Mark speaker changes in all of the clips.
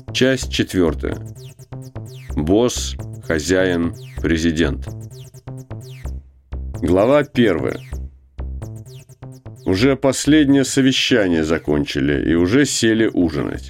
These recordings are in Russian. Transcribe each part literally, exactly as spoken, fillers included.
Speaker 1: Часть четвертая. Босс, хозяин, президент. Глава первая. Уже последнее совещание закончили и уже сели ужинать.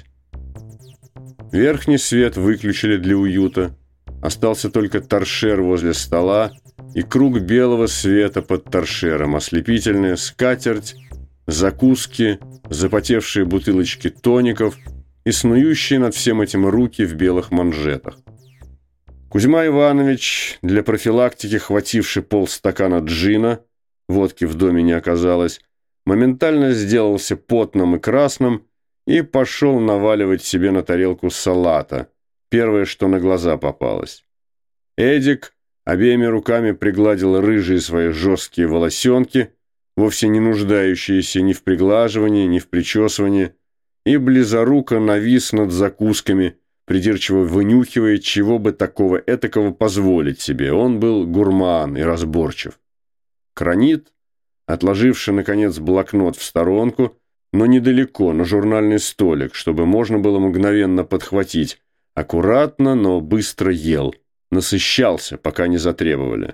Speaker 1: Верхний свет выключили для уюта. Остался только торшер возле стола и круг белого света под торшером, ослепительная скатерть, закуски, запотевшие бутылочки тоников и снующие над всем этим руки в белых манжетах. Кузьма Иванович, для профилактики хвативший полстакана джина, водки в доме не оказалось, моментально сделался потным и красным и пошел наваливать себе на тарелку салата, первое, что на глаза попалось. Эдик обеими руками пригладил рыжие свои жесткие волосенки, вовсе не нуждающиеся ни в приглаживании, ни в причесывании, и близоруко навис над закусками, придирчиво вынюхивая, чего бы такого этакого позволить себе. Он был гурман и разборчив. Кранит, отложивший, наконец, блокнот в сторонку, но недалеко, на журнальный столик, чтобы можно было мгновенно подхватить, аккуратно, но быстро ел, насыщался, пока не затребовали.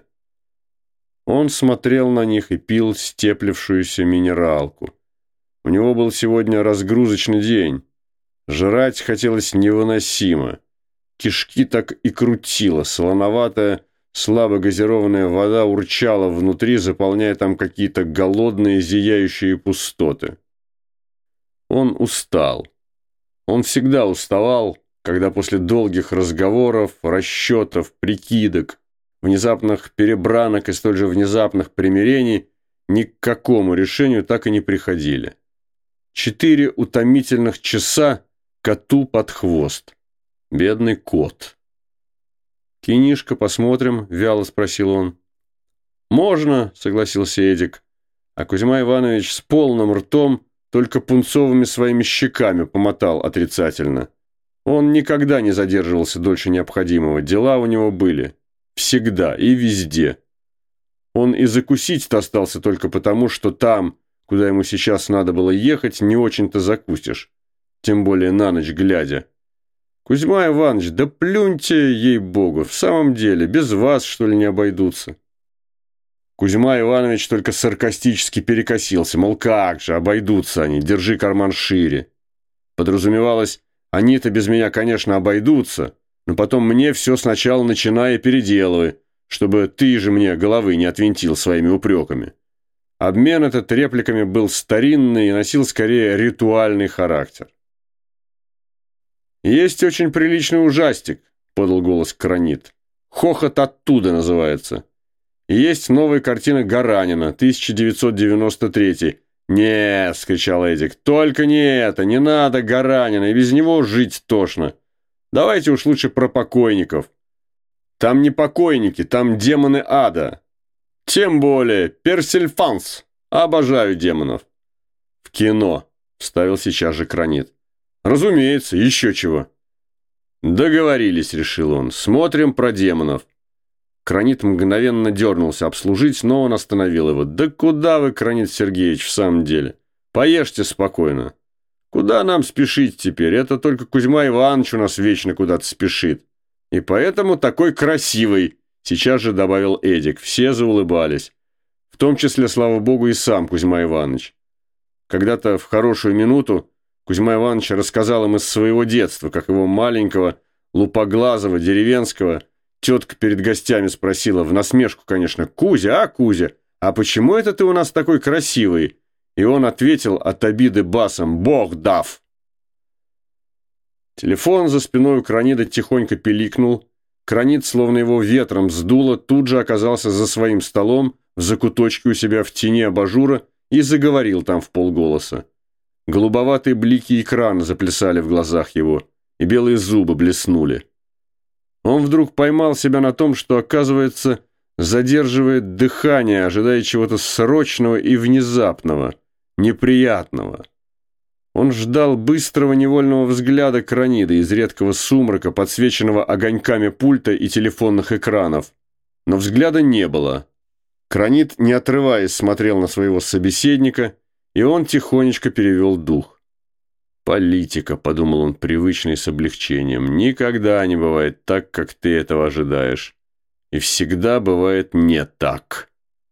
Speaker 1: Он смотрел на них и пил степлившуюся минералку. У него был сегодня разгрузочный день. Жрать хотелось невыносимо. Кишки так и крутило, солоноватая, слабо газированная вода урчала внутри, заполняя там какие-то голодные, зияющие пустоты. Он устал. Он всегда уставал, когда после долгих разговоров, расчетов, прикидок, внезапных перебранок и столь же внезапных примирений ни к какому решению так и не приходили. Четыре утомительных часа коту под хвост. Бедный кот. «Кинишко, посмотрим?» – вяло спросил он. «Можно», – согласился Эдик. А Кузьма Иванович с полным ртом только пунцовыми своими щеками помотал отрицательно. Он никогда не задерживался дольше необходимого. Дела у него были. Всегда и везде. Он и закусить-то остался только потому, что там, куда ему сейчас надо было ехать, не очень-то закусишь. Тем более на ночь глядя. Кузьма Иванович, да плюньте, ей-богу, в самом деле, без вас, что ли, не обойдутся? Кузьма Иванович только саркастически перекосился, мол, как же, обойдутся они, держи карман шире. Подразумевалось, они-то без меня, конечно, обойдутся, но потом мне все сначала начинай и переделывай, чтобы ты же мне головы не отвинтил своими упреками. Обмен этот репликами был старинный и носил скорее ритуальный характер. «Есть очень приличный ужастик», — подал голос Кранит. «Хохот оттуда» называется. И есть новая картина Гаранина, тысяча девятьсот девяносто третий. «Нет», — скричал Эдик, — «только не это, не надо Гаранина, и без него жить тошно. Давайте уж лучше про покойников. Там не покойники, там демоны ада. Тем более Персильфанс. Обожаю демонов». «В кино», — вставил сейчас же Кранит. «Разумеется, еще чего». «Договорились», — решил он. «Смотрим про демонов». Кранит мгновенно дернулся обслужить, но он остановил его. «Да куда вы, Кранит Сергеевич, в самом деле? Поешьте спокойно. Куда нам спешить теперь? Это только Кузьма Иванович у нас вечно куда-то спешит. И поэтому такой красивый», — сейчас же добавил Эдик. Все заулыбались. В том числе, слава богу, и сам Кузьма Иванович. Когда-то в хорошую минуту Кузьма Иванович рассказал им из своего детства, как его маленького, лупоглазого, деревенского, тетка перед гостями спросила, в насмешку, конечно, «Кузя, а, Кузя, а почему это ты у нас такой красивый?» И он ответил от обиды басом «Бог дав!». Телефон за спиной у Кранида тихонько пиликнул. Кранид, словно его ветром сдуло, тут же оказался за своим столом, в закуточке у себя в тени абажура, и заговорил там вполголоса. Голубоватые блики экрана заплясали в глазах его, и белые зубы блеснули. Он вдруг поймал себя на том, что, оказывается, задерживает дыхание, ожидая чего-то срочного и внезапного, неприятного. Он ждал быстрого невольного взгляда Кранида из редкого сумрака, подсвеченного огоньками пульта и телефонных экранов. Но взгляда не было. Кранид, не отрываясь, смотрел на своего собеседника, и он тихонечко перевел дух. «Политика», — подумал он привычно и с облегчением, — «никогда не бывает так, как ты этого ожидаешь. И всегда бывает не так».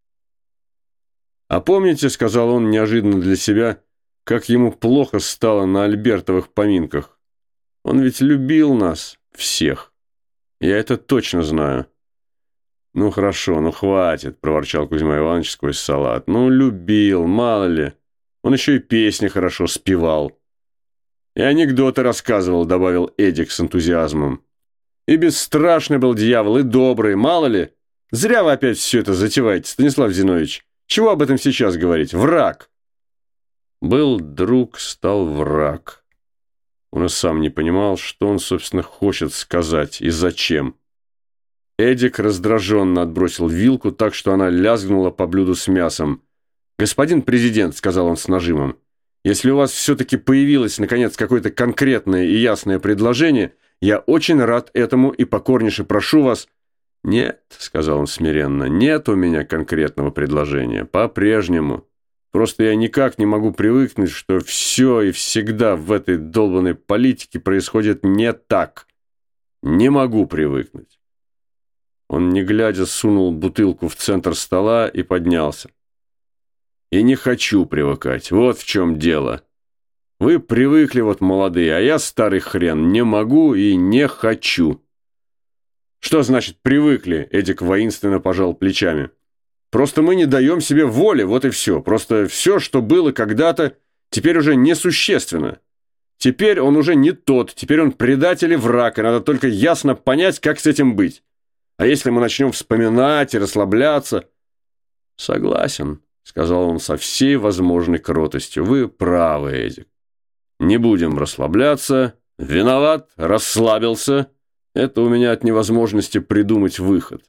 Speaker 1: «А помните, — сказал он неожиданно для себя, — как ему плохо стало на Альбертовых поминках? Он ведь любил нас всех. Я это точно знаю». «Ну хорошо, ну хватит», — проворчал Кузьма Иванович сквозь салат. «Ну, любил, мало ли. Он еще и песни хорошо спевал». «И анекдоты рассказывал», — добавил Эдик с энтузиазмом. «И бесстрашный был дьявол, и добрый, мало ли. Зря вы опять все это затеваете, Станислав Зиновьевич. Чего об этом сейчас говорить? Враг!» Был друг, стал враг. Он и сам не понимал, что он, собственно, хочет сказать и зачем. Эдик раздраженно отбросил вилку так, что она лязгнула по блюду с мясом. «Господин президент», — сказал он с нажимом, — «если у вас все-таки появилось, наконец, какое-то конкретное и ясное предложение, я очень рад этому и покорнейше прошу вас...» «Нет», — сказал он смиренно, — «нет у меня конкретного предложения. По-прежнему. Просто я никак не могу привыкнуть, что все и всегда в этой долбанной политике происходит не так. Не могу привыкнуть». Он, не глядя, сунул бутылку в центр стола и поднялся. «И не хочу привыкать. Вот в чем дело. Вы привыкли, вот молодые, а я, старый хрен, не могу и не хочу». «Что значит привыкли?» — Эдик воинственно пожал плечами. «Просто мы не даем себе воли, вот и все. Просто все, что было когда-то, теперь уже несущественно. Теперь он уже не тот, теперь он предатель и враг, и надо только ясно понять, как с этим быть. А если мы начнем вспоминать и расслабляться...» «Согласен», — сказал он со всей возможной кротостью. «Вы правы, Эдик. Не будем расслабляться. Виноват, расслабился. Это у меня от невозможности придумать выход».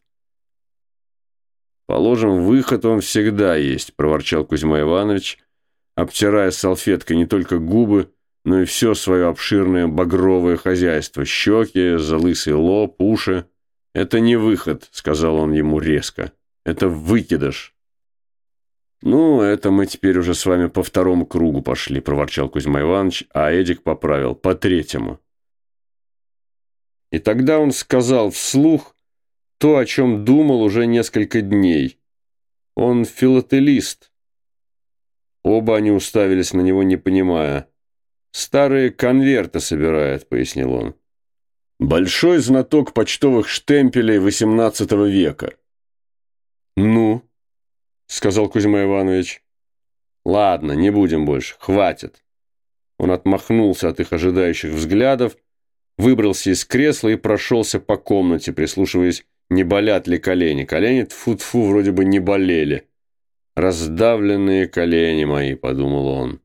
Speaker 1: «Положим, выход он всегда есть», — проворчал Кузьма Иванович, обтирая салфеткой не только губы, но и все свое обширное багровое хозяйство: щеки, залысый лоб, уши. «Это не выход», — сказал он ему резко. «Это выкидыш». «Ну, это мы теперь уже с вами по второму кругу пошли», — проворчал Кузьма Иванович, а Эдик поправил: «по третьему». И тогда он сказал вслух то, о чем думал уже несколько дней. Он филателист. Оба они уставились на него, не понимая. «Старые конверты собирает», — пояснил он. «Большой знаток почтовых штемпелей восемнадцатого века». «Ну?» — сказал Кузьма Иванович. «Ладно, не будем больше, хватит». Он отмахнулся от их ожидающих взглядов, выбрался из кресла и прошелся по комнате, прислушиваясь, не болят ли колени. Колени, тьфу-тьфу, вроде бы не болели. «Раздавленные колени мои», — подумал он.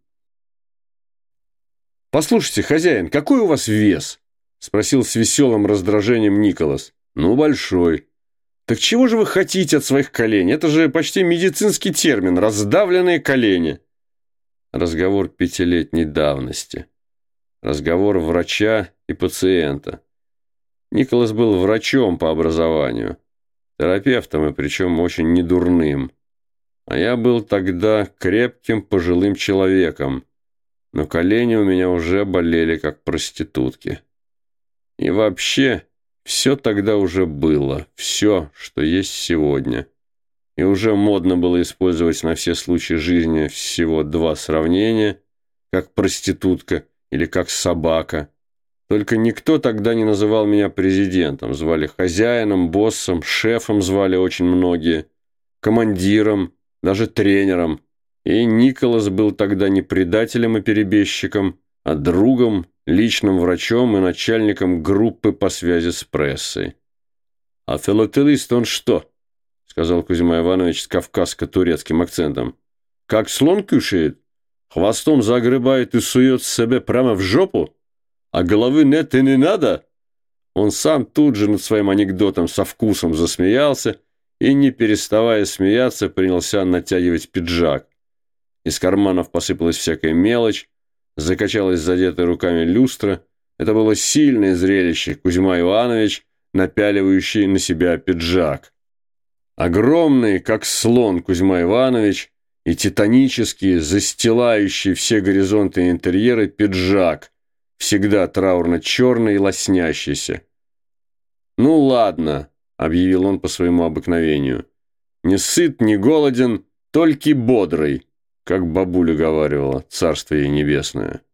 Speaker 1: «Послушайте, хозяин, какой у вас вес?» — спросил с веселым раздражением Николас. «Ну, большой». «Так чего же вы хотите от своих коленей? Это же почти медицинский термин — раздавленные колени». Разговор пятилетней давности. Разговор врача и пациента. Николас был врачом по образованию, терапевтом, и причем очень недурным. А я был тогда крепким пожилым человеком, но колени у меня уже болели, как проститутки. И вообще, все тогда уже было, все, что есть сегодня. И уже модно было использовать на все случаи жизни всего два сравнения, как проститутка или как собака. Только никто тогда не называл меня президентом. Звали хозяином, боссом, шефом звали очень многие, командиром, даже тренером. И Николас был тогда не предателем и перебежчиком, а другом, личным врачом и начальником группы по связи с прессой. «А филателист он что?» — сказал Кузьма Иванович с кавказско-турецким акцентом. «Как слон кушает? Хвостом загребает и сует себе прямо в жопу? А головы нет и не надо?» Он сам тут же над своим анекдотом со вкусом засмеялся и, не переставая смеяться, принялся натягивать пиджак. Из карманов посыпалась всякая мелочь, закачалась задетая руками люстра. Это было сильное зрелище. Кузьма Иванович, напяливающий на себя пиджак. Огромный, как слон, Кузьма Иванович и титанический, застилающий все горизонты и интерьеры пиджак, всегда траурно-черный и лоснящийся. «Ну ладно», — объявил он по своему обыкновению, — «не сыт, не голоден, только бодрый», как бабуля говаривала, царство ей небесное.